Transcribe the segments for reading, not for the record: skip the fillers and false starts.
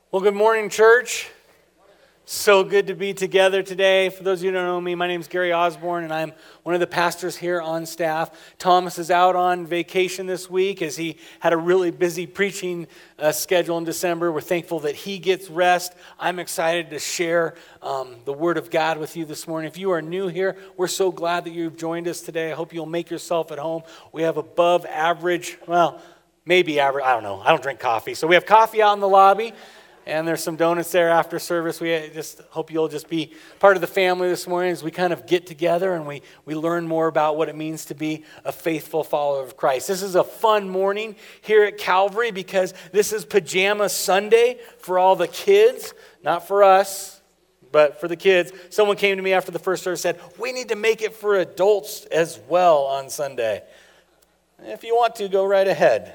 Well, good morning, church. So good to be together today. For those of you who don't know me, my name is Gary Osborne, and I'm one of the pastors here on staff. Thomas is out on vacation this week as he had a really busy preaching schedule in December. We're thankful that he gets rest. I'm excited to share the Word of God with you this morning. If you are new here, we're so glad that you've joined us today. I hope you'll make yourself at home. We have above average, well, maybe average, I don't know. I don't drink coffee. So we have coffee out in the lobby. And there's some donuts there after service. We just hope you'll just be part of the family this morning as we kind of get together and we learn more about what it means to be a faithful follower of Christ. This is a fun morning here at Calvary because this is Pajama Sunday for all the kids, not for us, but for the kids. Someone came to me after the first service and said, we need to make it for adults as well on Sunday. If you want to, go right ahead.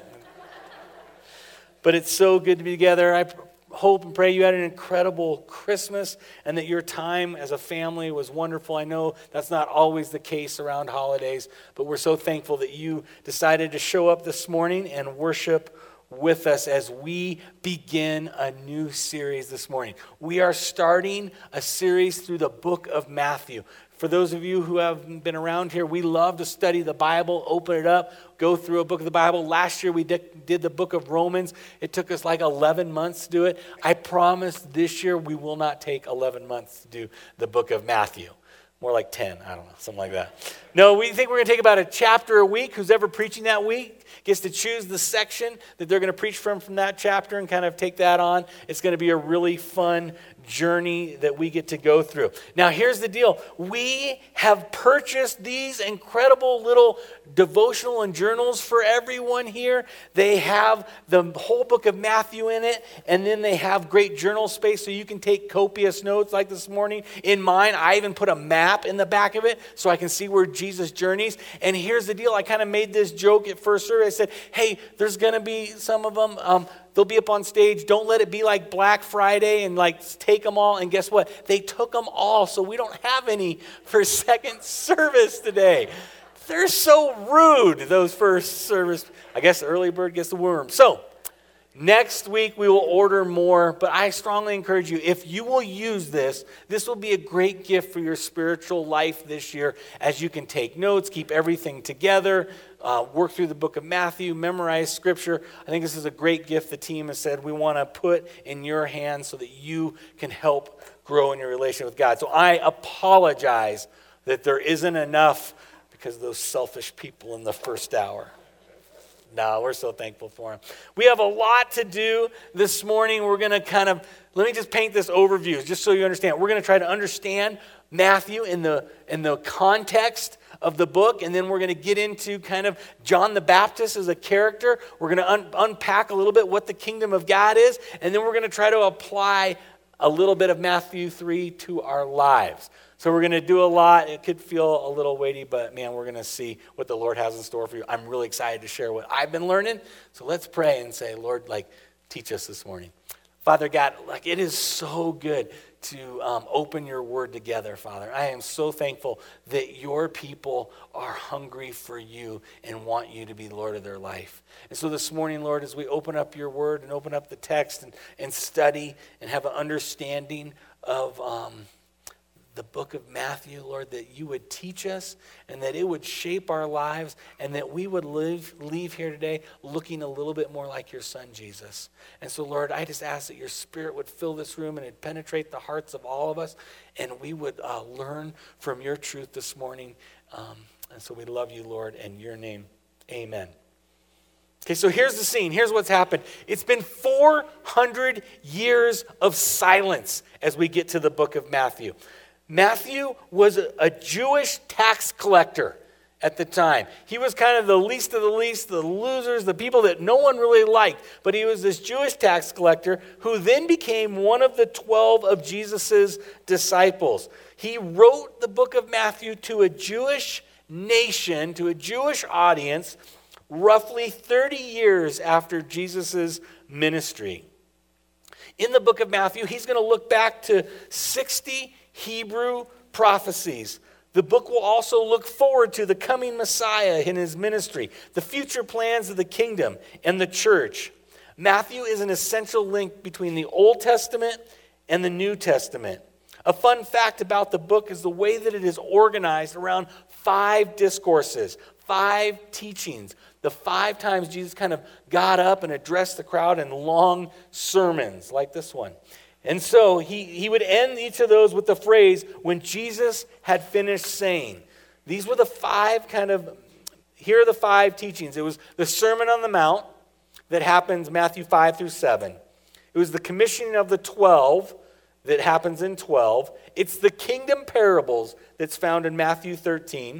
But it's so good to be together. I hope and pray you had an incredible Christmas and that your time as a family was wonderful. I know that's not always the case around holidays, but we're so thankful that you decided to show up this morning and worship with us as we begin a new series this morning. We are starting a series through the book of Matthew. For those of you who have been around here, we love to study the Bible, open it up, go through a book of the Bible. Last year we did the book of Romans. It took us like 11 months to do it. I promise this year we will not take 11 months to do the book of Matthew. More like 10, I don't know, something like that. No, we think we're going to take about a chapter a week. Who's ever preaching that week gets to choose the section that they're going to preach from that chapter and kind of take that on. It's going to be a really fun journey that we get to go through. Now, here's the deal. We have purchased these incredible little devotional and journals for everyone here. They have the whole book of Matthew in it, and then they have great journal space so you can take copious notes like this morning. In mine, I even put a map in the back of it so I can see where Jesus journeys. And here's the deal. I kind of made this joke at first service. I said, hey, there's going to be some of them. They'll be up on stage. Don't let it be like Black Friday and like take them all. And guess what? They took them all, so we don't have any for second service today. They're so rude, those first service. I guess the early bird gets the worm. So next week we will order more, but I strongly encourage you, if you will use this will be a great gift for your spiritual life this year as you can take notes, keep everything together, work through the book of Matthew, memorize scripture. I think this is a great gift the team has said we want to put in your hands so that you can help grow in your relationship with God. So I apologize that there isn't enough because of those selfish people in the first hour. No, we're so thankful for him. We have a lot to do this morning. We're going to let me just paint this overview just so you understand. We're going to try to understand Matthew in the context of the book, and then we're going to get into kind of John the Baptist as a character. We're going to unpack a little bit what the kingdom of God is, and then we're going to try to apply a little bit of Matthew 3 to our lives. So we're going to do a lot. It could feel a little weighty, but man, we're going to see what the Lord has in store for you. I'm really excited to share what I've been learning. So let's pray and say, Lord, teach us this morning. Father God, it is so good to open your word together, Father. I am so thankful that your people are hungry for you and want you to be Lord of their life. And so this morning, Lord, as we open up your word and open up the text and study and have an understanding of the book of Matthew, Lord, that you would teach us and that it would shape our lives and that we would leave here today looking a little bit more like your son, Jesus. And so, Lord, I just ask that your spirit would fill this room and it'd penetrate the hearts of all of us and we would learn from your truth this morning. And so we love you, Lord, in your name, amen. Okay, so here's the scene. Here's what's happened. It's been 400 years of silence as we get to the book of Matthew. Matthew was a Jewish tax collector at the time. He was kind of the least of the least, the losers, the people that no one really liked. But he was this Jewish tax collector who then became one of the 12 of Jesus' disciples. He wrote the book of Matthew to a Jewish nation, to a Jewish audience, roughly 30 years after Jesus' ministry. In the book of Matthew, he's going to look back to 60 Hebrew prophecies. The book will also look forward to the coming Messiah in his ministry, the future plans of the kingdom and the church. Matthew is an essential link between the Old Testament and the New Testament. A fun fact about the book is the way that it is organized around 5 discourses, 5 teachings. The 5 times Jesus kind of got up and addressed the crowd in long sermons like this one. And so he would end each of those with the phrase, when Jesus had finished saying. These were the 5 here are the 5 teachings. It was the Sermon on the Mount that happens Matthew 5 through 7. It was the commissioning of the 12 that happens in 12. It's the kingdom parables that's found in Matthew 13.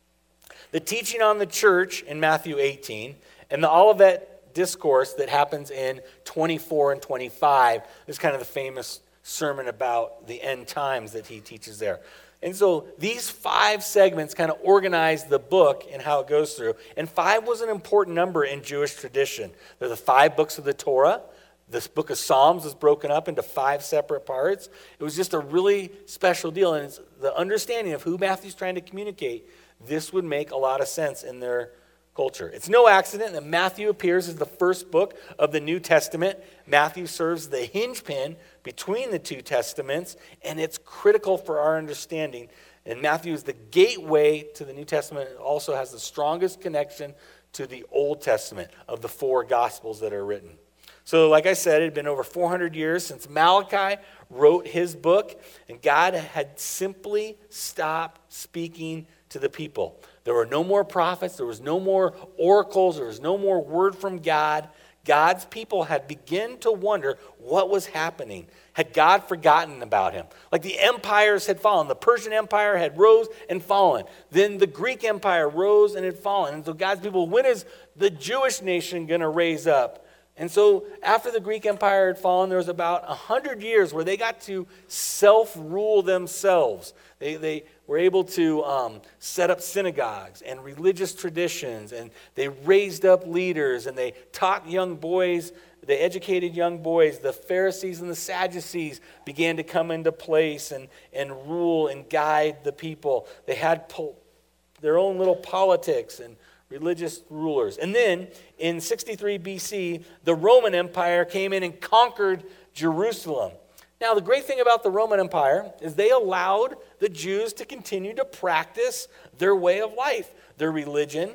The teaching on the church in Matthew 18. And the Olivet discourse that happens in 24 and 25 is kind of the famous sermon about the end times that he teaches there. And so these 5 segments kind of organize the book and how it goes through. And 5 was an important number in Jewish tradition. They're the 5 books of the Torah. This book of Psalms is broken up into 5 separate parts. It was just a really special deal. And it's the understanding of who Matthew's trying to communicate. This would make a lot of sense in their culture. It's no accident that Matthew appears as the first book of the New Testament. Matthew serves the hinge pin between the 2 testaments, and it's critical for our understanding. And Matthew is the gateway to the New Testament. It also has the strongest connection to the Old Testament of the 4 Gospels that are written. So like I said, it had been over 400 years since Malachi wrote his book, and God had simply stopped speaking to the people. There were no more prophets, there was no more oracles, there was no more word from God. God's people had begun to wonder what was happening. Had God forgotten about him? Like the empires had fallen. The Persian Empire had rose and fallen. Then the Greek Empire rose and had fallen. And so God's people, when is the Jewish nation going to raise up? And so after the Greek Empire had fallen, there was about 100 years where they got to self-rule themselves. They were able to set up synagogues and religious traditions, and they raised up leaders, and they taught young boys, they educated young boys. The Pharisees and the Sadducees began to come into place and rule and guide the people. They had their own little politics and religious rulers. And then in 63 BC, the Roman Empire came in and conquered Jerusalem. Now, the great thing about the Roman Empire is they allowed the Jews to continue to practice their way of life, their religion,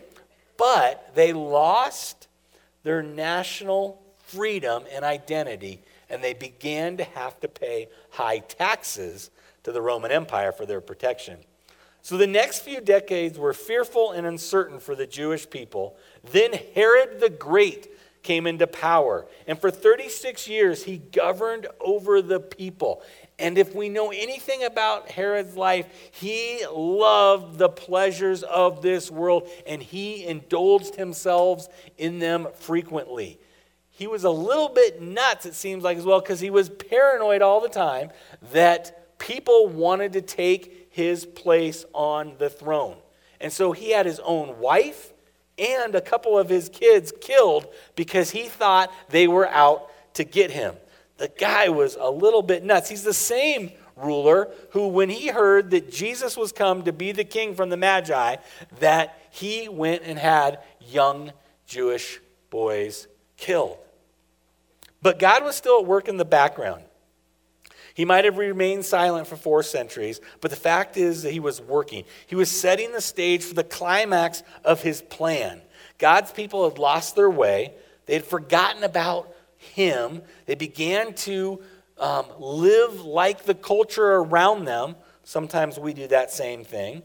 but they lost their national freedom and identity, and they began to have to pay high taxes to the Roman Empire for their protection. So the next few decades were fearful and uncertain for the Jewish people. Then Herod the Great came into power. And for 36 years, he governed over the people. And if we know anything about Herod's life, he loved the pleasures of this world, and he indulged himself in them frequently. He was a little bit nuts, it seems like, as well, because he was paranoid all the time that people wanted to take his place on the throne. And so he had his own wife and a couple of his kids killed because he thought they were out to get him. The guy was a little bit nuts. He's the same ruler who, when he heard that Jesus was come to be the king from the Magi, that he went and had young Jewish boys killed. But God was still at work in the background. He might have remained silent for 4 centuries, but the fact is that he was working. He was setting the stage for the climax of his plan. God's people had lost their way. They had forgotten about him. They began to live like the culture around them. Sometimes we do that same thing.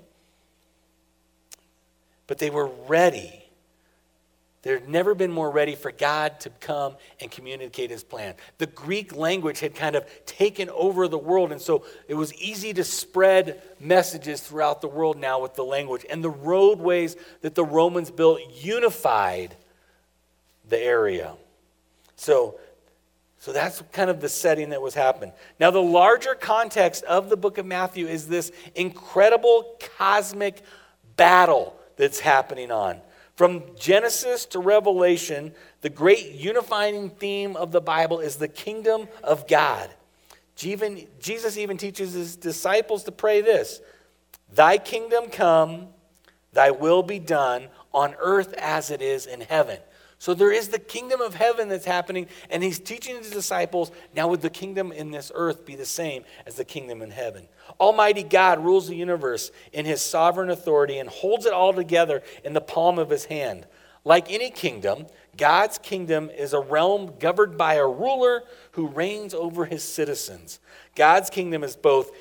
But they were ready. There had never been more ready for God to come and communicate his plan. The Greek language had kind of taken over the world, and so it was easy to spread messages throughout the world now with the language. And the roadways that the Romans built unified the area. So that's kind of the setting that was happening. Now, the larger context of the book of Matthew is this incredible cosmic battle that's happening on. From Genesis to Revelation, the great unifying theme of the Bible is the kingdom of God. Jesus even teaches his disciples to pray this: "Thy kingdom come, thy will be done on earth as it is in heaven." So there is the kingdom of heaven that's happening, and he's teaching his disciples, now would the kingdom in this earth be the same as the kingdom in heaven? Almighty God rules the universe in his sovereign authority and holds it all together in the palm of his hand. Like any kingdom, God's kingdom is a realm governed by a ruler who reigns over his citizens. God's kingdom is both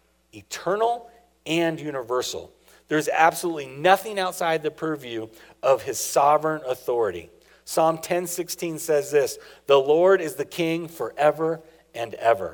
eternal and universal. There's absolutely nothing outside the purview of his sovereign authority. Psalm 10:16 says this, "The Lord is the king forever and ever."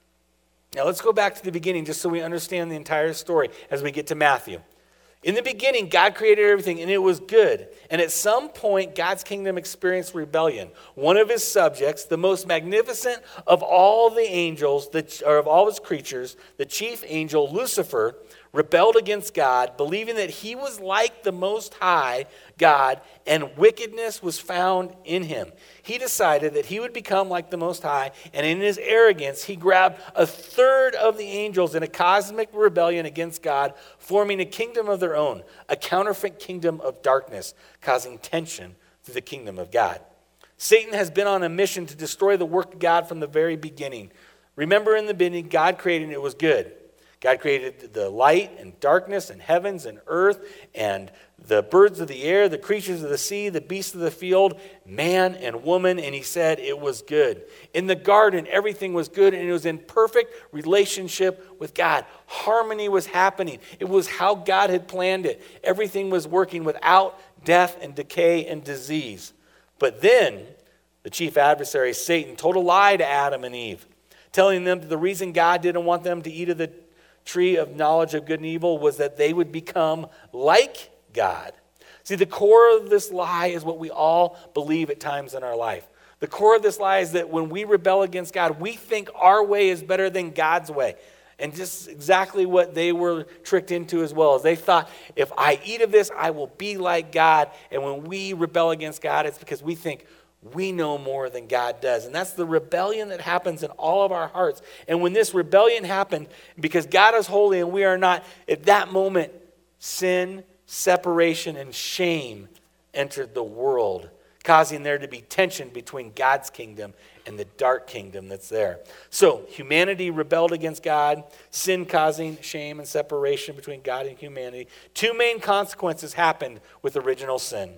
Now let's go back to the beginning just so we understand the entire story as we get to Matthew. In the beginning, God created everything and it was good. And at some point, God's kingdom experienced rebellion. One of his subjects, the most magnificent of all the angels, or of all his creatures, the chief angel, Lucifer, rebelled against God, believing that he was like the Most High God and wickedness was found in him. He decided that he would become like the Most High, and in his arrogance, he grabbed a third of the angels in a cosmic rebellion against God, forming a kingdom of their own, a counterfeit kingdom of darkness, causing tension through the kingdom of God. Satan has been on a mission to destroy the work of God from the very beginning. Remember, in the beginning, God created and it was good. God created the light and darkness and heavens and earth and the birds of the air, the creatures of the sea, the beasts of the field, man and woman, and he said it was good. In the garden, everything was good and it was in perfect relationship with God. Harmony was happening. It was how God had planned it. Everything was working without death and decay and disease. But then the chief adversary, Satan, told a lie to Adam and Eve, telling them that the reason God didn't want them to eat of the tree of knowledge of good and evil was that they would become like God. See, the core of this lie is what we all believe at times in our life. The core of this lie is that when we rebel against God, we think our way is better than God's way. And just exactly what they were tricked into as well. As they thought, if I eat of this, I will be like God. And when we rebel against God, it's because we think we know more than God does. And that's the rebellion that happens in all of our hearts. And when this rebellion happened, because God is holy and we are not, at that moment, sin, separation, and shame entered the world, causing there to be tension between God's kingdom and the dark kingdom that's there. So humanity rebelled against God, sin causing shame and separation between God and humanity. Two main consequences happened with original sin.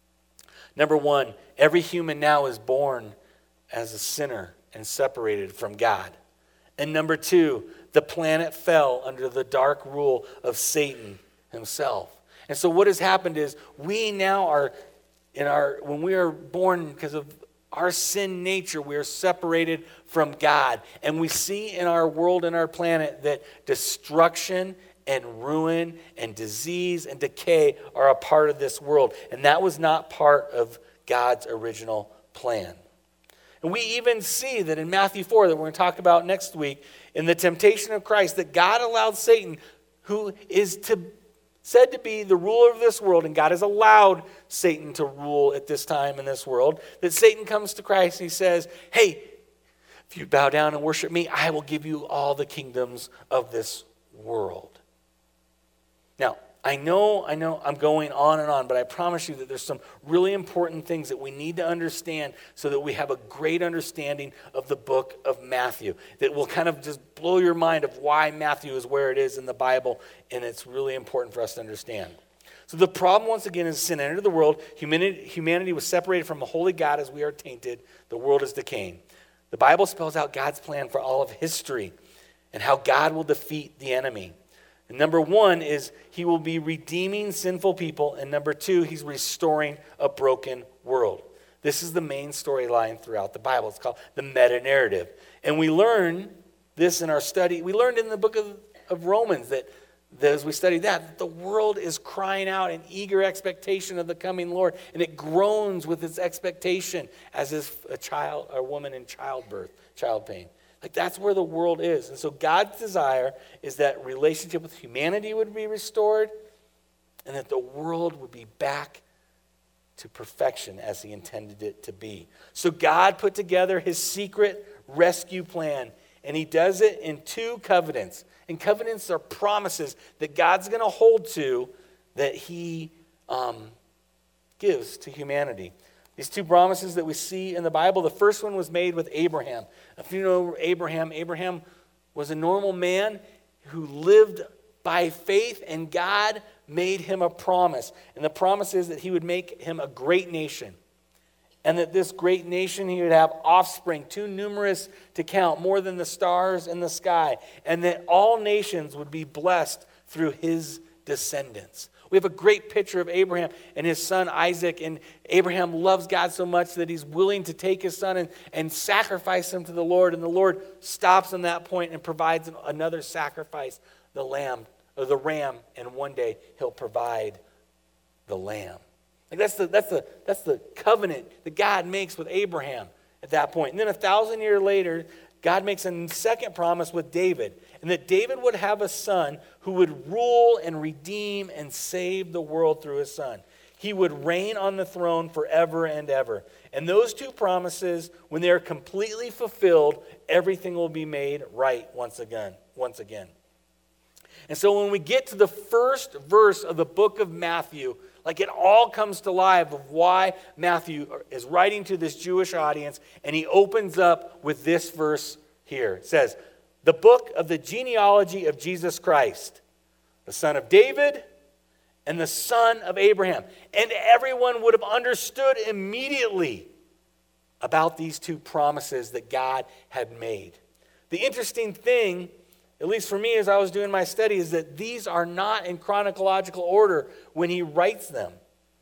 Number one, every human now is born as a sinner and separated from God. And number two, the planet fell under the dark rule of Satan himself. And so what has happened is we now are when we are born because of our sin nature, we are separated from God. And we see in our world and our planet that destruction and ruin and disease and decay are a part of this world. And that was not part of God's original plan. And we even see that in Matthew 4, that we're going to talk about next week, in the temptation of Christ, that God allowed Satan, who is said to be the ruler of this world, and God has allowed Satan to rule at this time in this world, that Satan comes to Christ and he says, hey, if you bow down and worship me, I will give you all the kingdoms of this world. Now, I know I'm going on and on, but I promise you that there's some really important things that we need to understand so that we have a great understanding of the book of Matthew that will kind of just blow your mind of why Matthew is where it is in the Bible, and it's really important for us to understand. So the problem, once again, is sin entered the world. Humanity was separated from a holy God as we are tainted. The world is decaying. The Bible spells out God's plan for all of history and how God will defeat the enemy. And number one is he will be redeeming sinful people. And number two, he's restoring a broken world. This is the main storyline throughout the Bible. It's called the meta-narrative. And we learn this in our study. We learned in the book of Romans that as we studied that the world is crying out in eager expectation of the coming Lord. And it groans with its expectation as if a woman in childbirth, child pain. Like that's where the world is. And so God's desire is that relationship with humanity would be restored and that the world would be back to perfection as he intended it to be. So God put together his secret rescue plan, and he does it in two covenants. And covenants are promises that God's going to hold to that he gives to humanity. These two promises that we see in the Bible, the first one was made with Abraham. If you know Abraham, Abraham was a normal man who lived by faith, and God made him a promise. And the promise is that he would make him a great nation. And that this great nation, he would have offspring, too numerous to count, more than the stars in the sky. And that all nations would be blessed through his descendants. We have a great picture of Abraham and his son Isaac. And Abraham loves God so much that he's willing to take his son and sacrifice him to the Lord. And the Lord stops on that point and provides another sacrifice, the lamb, or the ram. And one day he'll provide the lamb. Like that's the covenant that God makes with Abraham at that point. And then 1,000 years later, God makes a second promise with David, and that David would have a son who would rule and redeem and save the world through his son. He would reign on the throne forever and ever. And those two promises, when they are completely fulfilled, everything will be made right once again. And so when we get to the first verse of the book of Matthew, like it all comes to life of why Matthew is writing to this Jewish audience, and he opens up with this verse here. It says, the book of the genealogy of Jesus Christ, the son of David and the son of Abraham. And everyone would have understood immediately about these two promises that God had made. The interesting thing, at least for me as I was doing my study, is that these are not in chronological order when he writes them.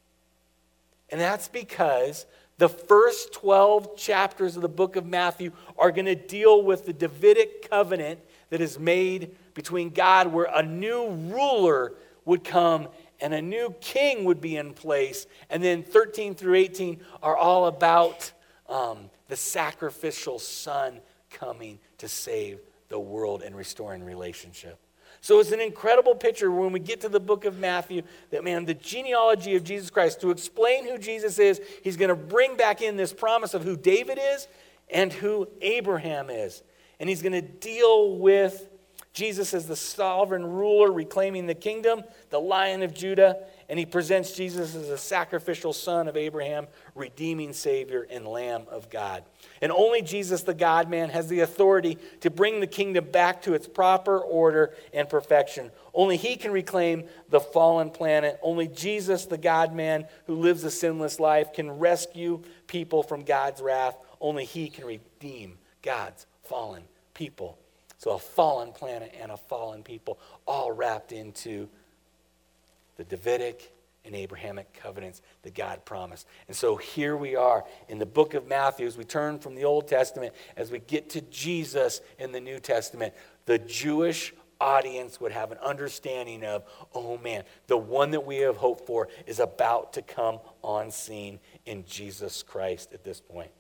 And that's because the first 12 chapters of the book of Matthew are going to deal with the Davidic covenant that is made between God, where a new ruler would come and a new king would be in place. And then 13 through 18 are all about the sacrificial son coming to save the world and restoring relationship. So it's an incredible picture when we get to the book of Matthew that, man, the genealogy of Jesus Christ, to explain who Jesus is, he's going to bring back in this promise of who David is and who Abraham is. And he's going to deal with Jesus as the sovereign ruler reclaiming the kingdom, the Lion of Judah, and he presents Jesus as a sacrificial son of Abraham, redeeming Savior and Lamb of God. And only Jesus, the God-man, has the authority to bring the kingdom back to its proper order and perfection. Only he can reclaim the fallen planet. Only Jesus, the God-man, who lives a sinless life, can rescue people from God's wrath. Only he can redeem God's fallen people. So a fallen planet and a fallen people, all wrapped into the Davidic and Abrahamic covenants that God promised. And so here we are in the book of Matthew as we turn from the Old Testament, as we get to Jesus in the New Testament. The Jewish audience would have an understanding of, oh man, the one that we have hoped for is about to come on scene in Jesus Christ at this point.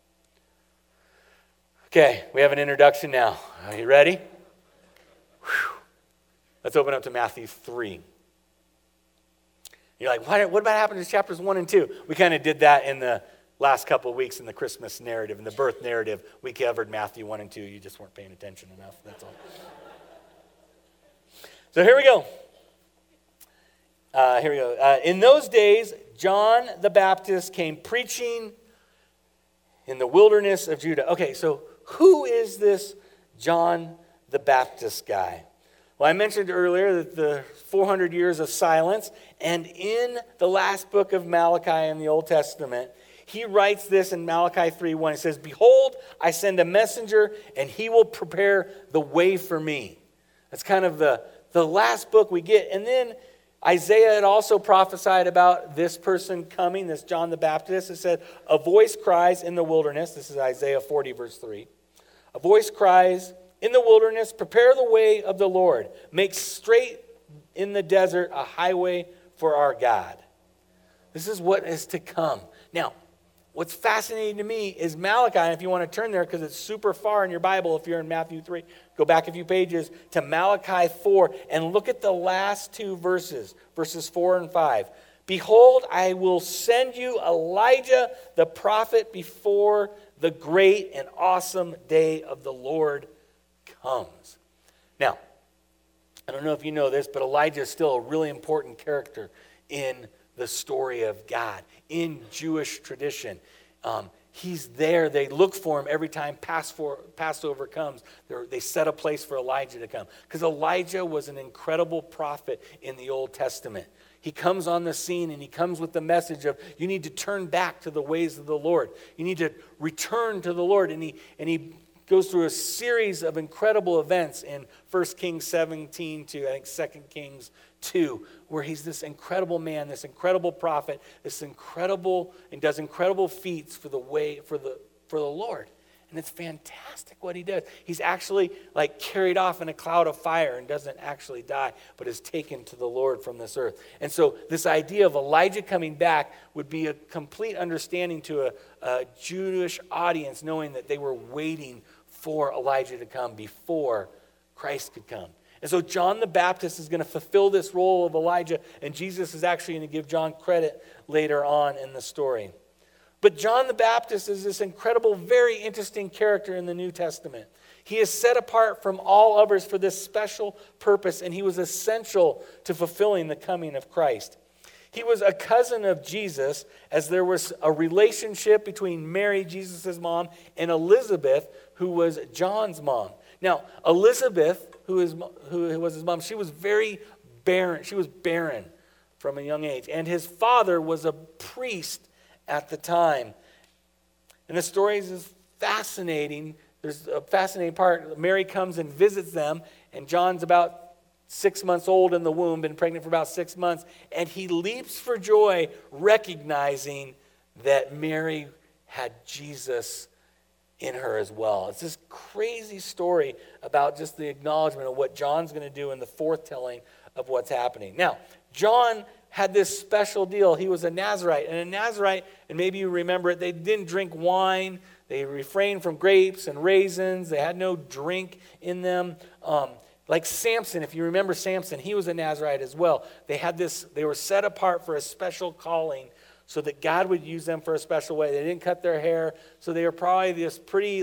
Okay, we have an introduction now. Are you ready? Whew. Let's open up to Matthew 3. You're like, what about happened to chapters 1 and 2? We kind of did that in the last couple of weeks in the Christmas narrative, in the birth narrative. We covered Matthew 1 and 2. You just weren't paying attention enough, that's all. So here we go. In those days, John the Baptist came preaching in the wilderness of Judah. Okay, so who is this John the Baptist guy? Well, I mentioned earlier that the 400 years of silence, and in the last book of Malachi in the Old Testament, he writes this in Malachi 3:1. He says, "Behold, I send a messenger, and he will prepare the way for me." That's kind of the last book we get. And then Isaiah had also prophesied about this person coming, this John the Baptist. It said, "A voice cries in the wilderness." This is Isaiah 40, verse 3. "A voice cries in the wilderness, prepare the way of the Lord. Make straight in the desert a highway for our God." This is what is to come. Now, what's fascinating to me is Malachi, and if you want to turn there because it's super far in your Bible, if you're in Matthew 3, go back a few pages to Malachi 4 and look at the last two verses, verses 4 and 5. "Behold, I will send you Elijah the prophet before the great and awesome day of the Lord comes." Now, I don't know if you know this, but Elijah is still a really important character in the story of God, in Jewish tradition. He's there. They look for him every time Passover comes. They set a place for Elijah to come. Because Elijah was an incredible prophet in the Old Testament. He comes on the scene and he comes with the message of you need to turn back to the ways of the Lord. You need to return to the Lord. And he goes through a series of incredible events in 1 Kings 17 to, I think, 2 Kings 2, where he's this incredible man, this incredible prophet, and does incredible feats for the Lord. And it's fantastic what he does. He's actually like carried off in a cloud of fire and doesn't actually die, but is taken to the Lord from this earth. And so this idea of Elijah coming back would be a complete understanding to a Jewish audience, knowing that they were waiting for Elijah to come before Christ could come. And so John the Baptist is going to fulfill this role of Elijah, and Jesus is actually going to give John credit later on in the story. But John the Baptist is this incredible, very interesting character in the New Testament. He is set apart from all others for this special purpose, and he was essential to fulfilling the coming of Christ. He was a cousin of Jesus, as there was a relationship between Mary, Jesus' mom, and Elizabeth, who was John's mom. Now, Elizabeth, who was his mom, she was very barren. She was barren from a young age. And his father was a priest at the time. And the story is fascinating. There's a fascinating part. Mary comes and visits them, and John's about 6 months old in the womb, been pregnant for about 6 months, and he leaps for joy, recognizing that Mary had Jesus in her as well. It's this crazy story about just the acknowledgement of what John's going to do in the foretelling of what's happening. Now, John had this special deal. He was a Nazirite. And a Nazirite, and maybe you remember it, they didn't drink wine. They refrained from grapes and raisins. They had no drink in them. Like Samson, if you remember Samson, he was a Nazirite as well. They were set apart for a special calling so that God would use them for a special way. They didn't cut their hair, so they were probably this pretty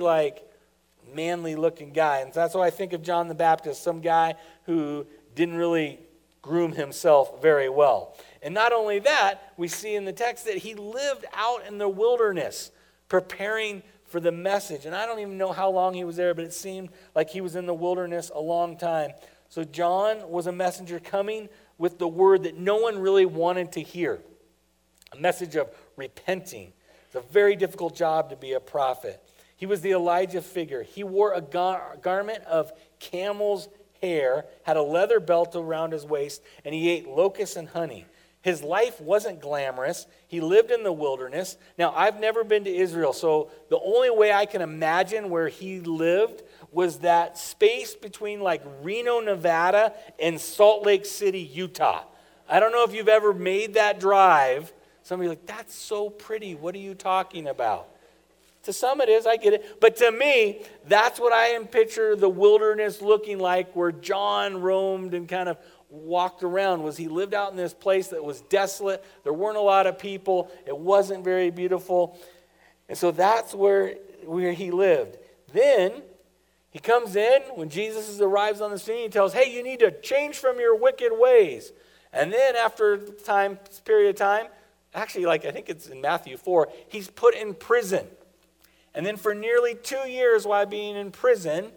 manly looking guy. And that's why I think of John the Baptist, some guy who didn't really groom himself very well. And not only that, we see in the text that he lived out in the wilderness preparing for the message. And I don't even know how long he was there, but it seemed like he was in the wilderness a long time. So John was a messenger coming with the word that no one really wanted to hear. A message of repenting. It's a very difficult job to be a prophet. He was the Elijah figure. He wore a garment of camel's hair, had a leather belt around his waist, and he ate locusts and honey. His life wasn't glamorous. He lived in the wilderness. Now, I've never been to Israel, so the only way I can imagine where he lived was that space between Reno, Nevada, and Salt Lake City, Utah. I don't know if you've ever made that drive. Somebody's like, that's so pretty. What are you talking about? To some it is, I get it. But to me, that's what I picture the wilderness looking like, where John roamed and kind of walked around. Was he lived out in this place that was desolate. There weren't a lot of people. It wasn't very beautiful. And so that's where he lived. Then he comes in, when Jesus arrives on the scene, he tells, hey, you need to change from your wicked ways. And then after a period of time, actually, I think it's in Matthew 4, he's put in prison. And then for nearly 2 years while being in prison,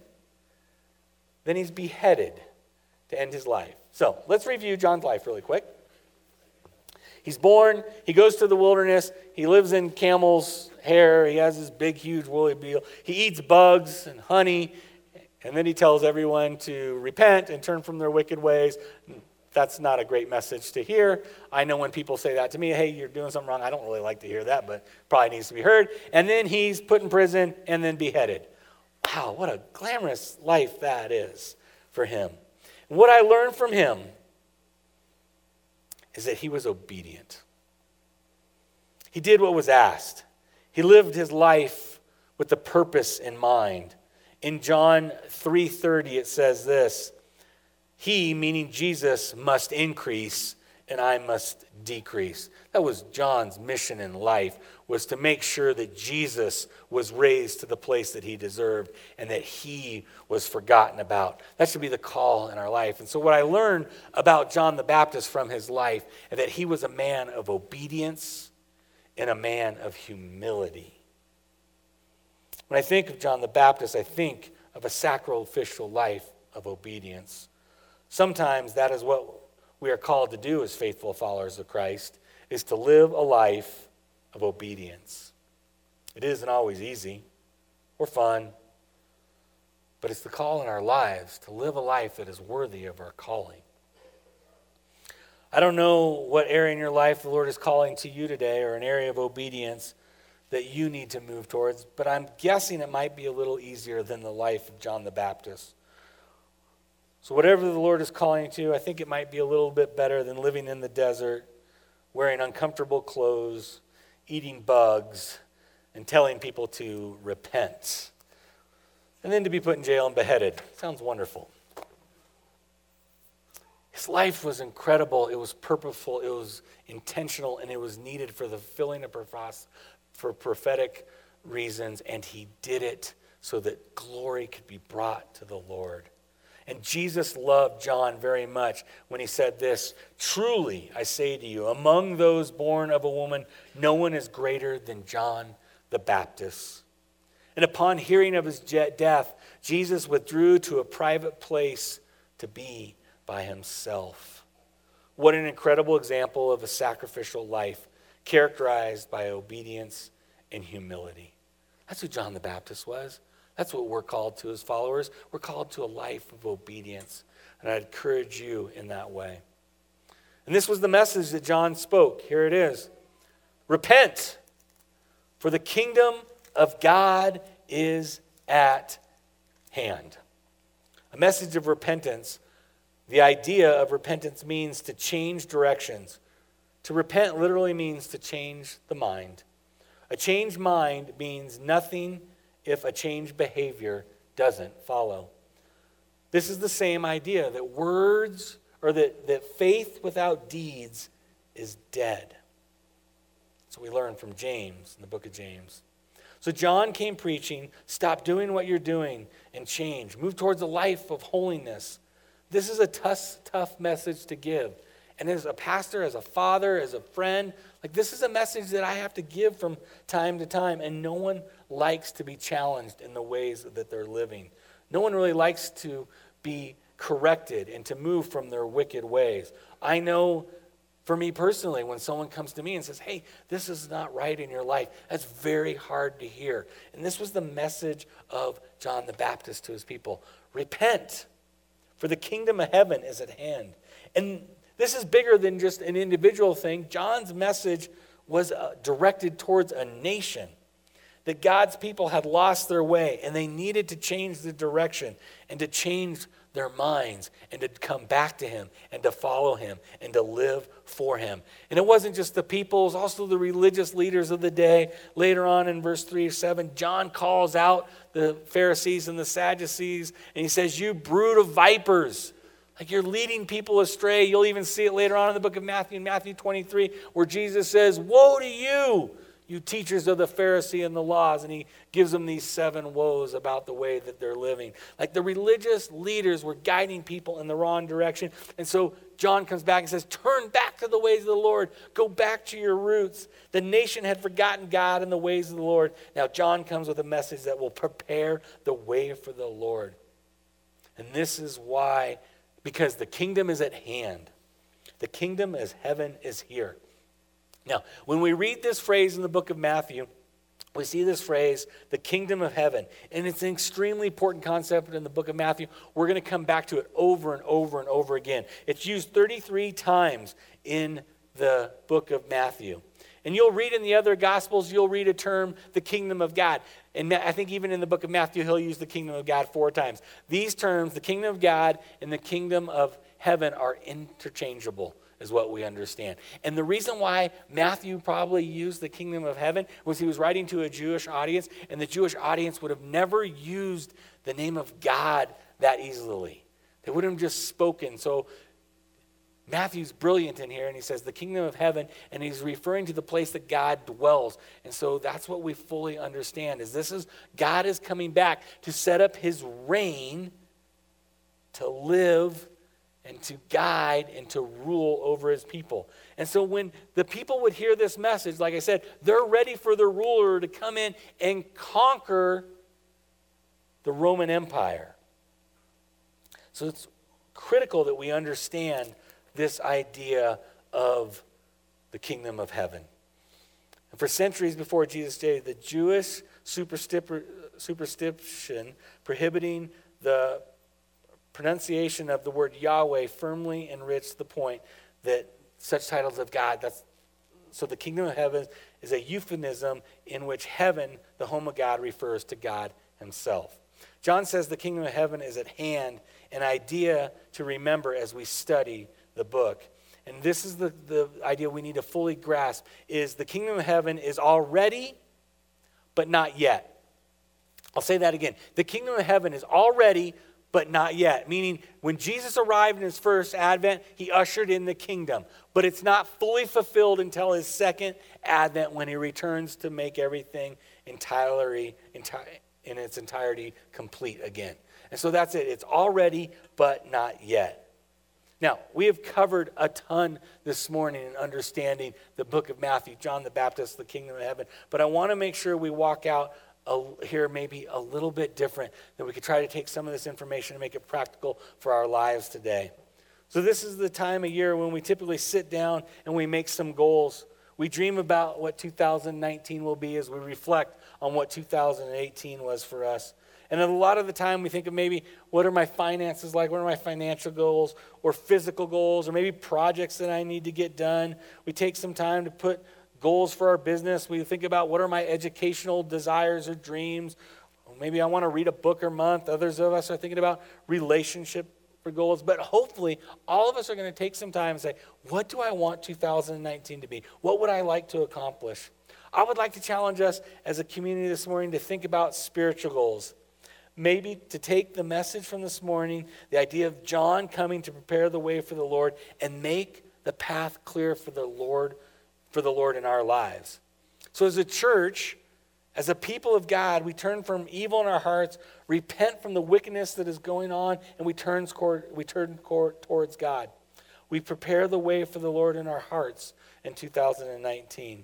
then he's beheaded to end his life. So let's review John's life really quick. He's born, he goes to the wilderness, he lives in camel's hair, he has this big, huge woolly beard. He eats bugs and honey, and then he tells everyone to repent and turn from their wicked ways. That's not a great message to hear. I know when people say that to me, hey, you're doing something wrong. I don't really like to hear that, but probably needs to be heard. And then he's put in prison and then beheaded. Wow, what a glamorous life that is for him. And what I learned from him is that he was obedient. He did what was asked. He lived his life with the purpose in mind. In John 3:30, it says this, he, meaning Jesus, must increase and I must decrease. That was John's mission in life, was to make sure that Jesus was raised to the place that he deserved and that he was forgotten about. That should be the call in our life. And so what I learned about John the Baptist from his life is that he was a man of obedience and a man of humility. When I think of John the Baptist, I think of a sacrificial life of obedience. Sometimes that is what we are called to do as faithful followers of Christ, is to live a life of obedience. It isn't always easy or fun, but it's the call in our lives to live a life that is worthy of our calling. I don't know what area in your life the Lord is calling to you today, or an area of obedience that you need to move towards, but I'm guessing it might be a little easier than the life of John the Baptist. So whatever the Lord is calling you to, I think it might be a little bit better than living in the desert, wearing uncomfortable clothes, eating bugs, and telling people to repent, and then to be put in jail and beheaded. Sounds wonderful. His life was incredible. It was purposeful. It was intentional, and it was needed for the filling of for prophetic reasons, and he did it so that glory could be brought to the Lord. And Jesus loved John very much when he said this, "Truly, I say to you, among those born of a woman, no one is greater than John the Baptist." And upon hearing of his death, Jesus withdrew to a private place to be by himself. What an incredible example of a sacrificial life characterized by obedience and humility. That's who John the Baptist was. That's what we're called to as followers. We're called to a life of obedience. And I'd encourage you in that way. And this was the message that John spoke. Here it is. Repent, for the kingdom of God is at hand. A message of repentance. The idea of repentance means to change directions. To repent literally means to change the mind. A changed mind means nothing if a changed behavior doesn't follow. This is the same idea that words, or that faith without deeds is dead. So we learn from James, in the book of James. So John came preaching, stop doing what you're doing and change. Move towards a life of holiness. This is a tough message to give. And as a pastor, as a father, as a friend, this is a message that I have to give from time to time. And no one likes to be challenged in the ways that they're living. No one really likes to be corrected and to move from their wicked ways. I know for me personally, when someone comes to me and says, hey, this is not right in your life, that's very hard to hear. And this was the message of John the Baptist to his people. Repent, for the kingdom of heaven is at hand. And this is bigger than just an individual thing. John's message was directed towards a nation. That God's people had lost their way and they needed to change the direction and to change their minds and to come back to him and to follow him and to live for him. And it wasn't just the people, it was also the religious leaders of the day. Later on in verse 3-7, John calls out the Pharisees and the Sadducees and he says, you brood of vipers. Like you're leading people astray. You'll even see it later on in the book of Matthew, in Matthew 23, where Jesus says, woe to you, you teachers of the Pharisee and the laws. And he gives them these 7 woes about the way that they're living. Like the religious leaders were guiding people in the wrong direction. And so John comes back and says, turn back to the ways of the Lord. Go back to your roots. The nation had forgotten God and the ways of the Lord. Now John comes with a message that will prepare the way for the Lord. And this is why, because the kingdom is at hand. The kingdom as heaven is here. Now, when we read this phrase in the book of Matthew, we see this phrase, the kingdom of heaven. And it's an extremely important concept in the book of Matthew. We're going to come back to it over and over and over again. It's used 33 times in the book of Matthew. And you'll read in the other Gospels, you'll read a term, the kingdom of God. And I think even in the book of Matthew, he'll use the kingdom of God 4 times. These terms, the kingdom of God and the kingdom of heaven, are interchangeable, is what we understand. And the reason why Matthew probably used the kingdom of heaven was he was writing to a Jewish audience, and the Jewish audience would have never used the name of God that easily. They wouldn't have just spoken. So Matthew's brilliant in here, and he says the kingdom of heaven, and he's referring to the place that God dwells. And so that's what we fully understand, is God is coming back to set up his reign, to live and to guide and to rule over his people. And so when the people would hear this message, like I said, they're ready for the ruler to come in and conquer the Roman Empire. So it's critical that we understand this idea of the kingdom of heaven. And for centuries before Jesus' day, the Jewish superstition prohibiting the pronunciation of the word Yahweh firmly enriched the point that such titles of God, so the kingdom of heaven is a euphemism in which heaven, the home of God, refers to God himself. John says the kingdom of heaven is at hand, an idea to remember as we study the book. And this is the idea we need to fully grasp, is the kingdom of heaven is already, but not yet. I'll say that again. The kingdom of heaven is already, but not yet. Meaning, when Jesus arrived in his first advent, he ushered in the kingdom. But it's not fully fulfilled until his second advent, when he returns to make everything in its entirety complete again. And so that's it. It's already, but not yet. Now, we have covered a ton this morning in understanding the book of Matthew, John the Baptist, the kingdom of heaven. But I want to make sure we walk out here maybe a little bit different, that we could try to take some of this information and make it practical for our lives today. So this is the time of year when we typically sit down and we make some goals. We dream about what 2019 will be as we reflect on what 2018 was for us. And a lot of the time we think of maybe, what are my finances like? What are my financial goals or physical goals or maybe projects that I need to get done? We take some time to put goals for our business. We think about, what are my educational desires or dreams? Or maybe I want to read a book a month. Others of us are thinking about relationship for goals. But hopefully, all of us are going to take some time and say, what do I want 2019 to be? What would I like to accomplish? I would like to challenge us as a community this morning to think about spiritual goals. Maybe to take the message from this morning, the idea of John coming to prepare the way for the Lord and make the path clear for the Lord in our lives. So as a church, as a people of God, we turn from evil in our hearts, repent from the wickedness that is going on, and we turn towards God. We prepare the way for the Lord in our hearts in 2019.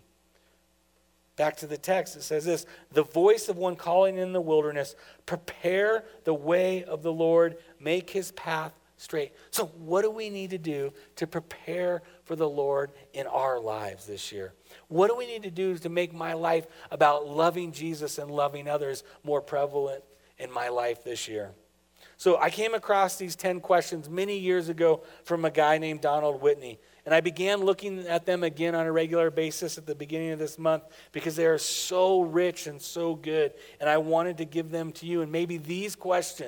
Back to the text, it says this: the voice of one calling in the wilderness, prepare the way of the Lord, make his path straight. So what do we need to do to prepare for the Lord in our lives this year? What do we need to do to make my life about loving Jesus and loving others more prevalent in my life this year? So I came across these 10 questions many years ago from a guy named Donald Whitney. And I began looking at them again on a regular basis at the beginning of this month because they are so rich and so good. And I wanted to give them to you. And maybe these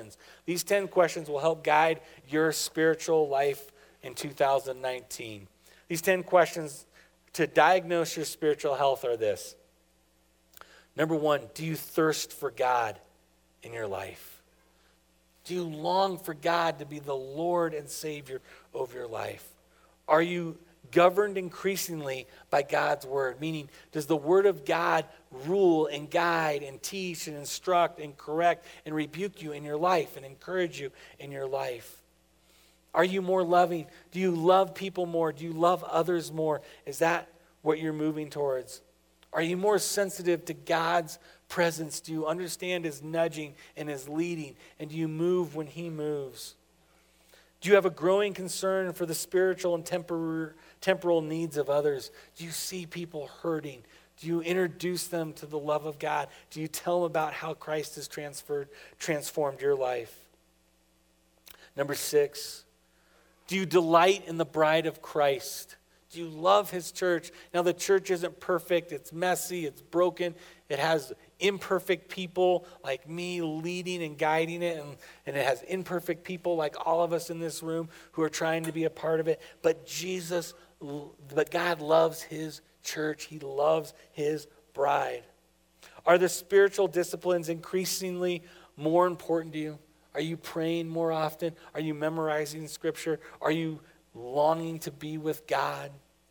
10 questions will help guide your spiritual life in 2019. These 10 questions to diagnose your spiritual health are this. Number 1, do you thirst for God in your life? Do you long for God to be the Lord and Savior of your life? Are you governed increasingly by God's word? Meaning, does the word of God rule and guide and teach and instruct and correct and rebuke you in your life and encourage you in your life? Are you more loving? Do you love people more? Do you love others more? Is that what you're moving towards? Are you more sensitive to God's presence? Do you understand his nudging and his leading? And do you move when he moves? Do you have a growing concern for the spiritual and temporal needs of others? Do you see people hurting? Do you introduce them to the love of God? Do you tell them about how Christ has transformed your life? Number 6, do you delight in the bride of Christ? Do you love his church? Now, the church isn't perfect. It's messy. It's broken. It has imperfect people like me leading and guiding it. And it has imperfect people like all of us in this room who are trying to be a part of it. But God loves his church. He loves his bride. Are the spiritual disciplines increasingly more important to you? Are you praying more often? Are you memorizing scripture? Are you longing to be with God?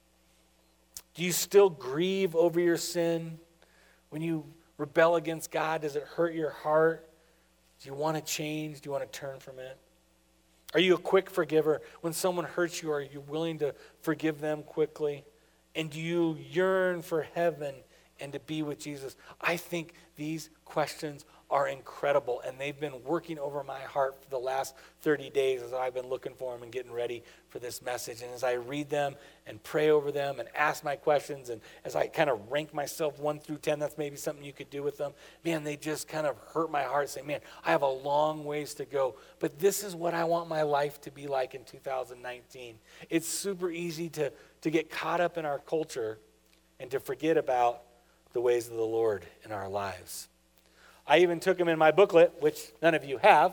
Do you still grieve over your sin? When you rebel against God, does it hurt your heart? Do you want to change? Do you want to turn from it? Are you a quick forgiver? When someone hurts you, are you willing to forgive them quickly? And do you yearn for heaven and to be with Jesus? I think these questions are incredible, and they've been working over my heart for the last 30 days as I've been looking for them and getting ready for this message. And as I read them and pray over them and ask my questions, and as I kind of rank myself 1 through 10, that's maybe something you could do with them. Man, they just kind of hurt my heart, saying, man, I have a long ways to go. But this is what I want my life to be like in 2019. It's super easy to get caught up in our culture and to forget about the ways of the Lord in our lives. I even took them in my booklet, which none of you have.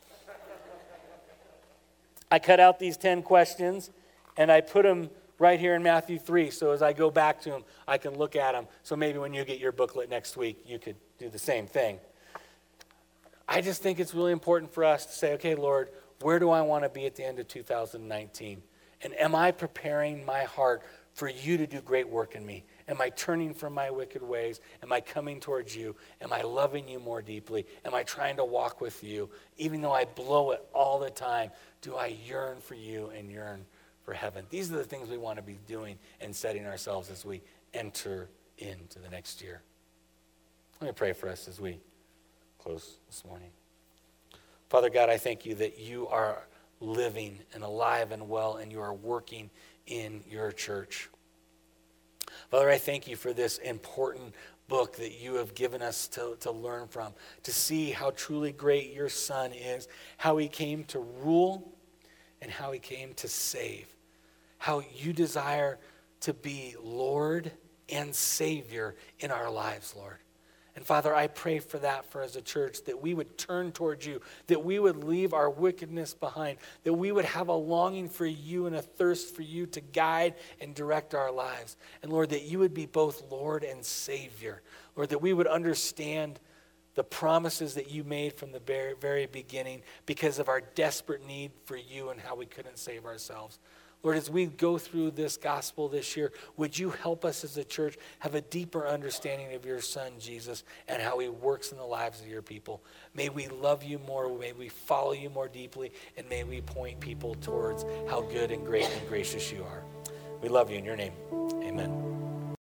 I cut out these 10 questions, and I put them right here in Matthew 3. So as I go back to them, I can look at them. So maybe when you get your booklet next week, you could do the same thing. I just think it's really important for us to say, okay, Lord, where do I want to be at the end of 2019? And am I preparing my heart for you to do great work in me? Am I turning from my wicked ways? Am I coming towards you? Am I loving you more deeply? Am I trying to walk with you? Even though I blow it all the time, do I yearn for you and yearn for heaven? These are the things we want to be doing and setting ourselves as we enter into the next year. Let me pray for us as we close this morning. Father God, I thank you that you are living and alive and well, and you are working in your church. Father, I thank you for this important book that you have given us to learn from, to see how truly great your Son is, how he came to rule and how he came to save, how you desire to be Lord and Savior in our lives, Lord. And Father, I pray for that for as a church, that we would turn towards you, that we would leave our wickedness behind, that we would have a longing for you and a thirst for you to guide and direct our lives. And Lord, that you would be both Lord and Savior. Lord, that we would understand the promises that you made from the very, very beginning because of our desperate need for you and how we couldn't save ourselves. Lord, as we go through this gospel this year, would you help us as a church have a deeper understanding of your Son, Jesus, and how he works in the lives of your people? May we love you more, may we follow you more deeply, and may we point people towards how good and great and gracious you are. We love you in your name. Amen.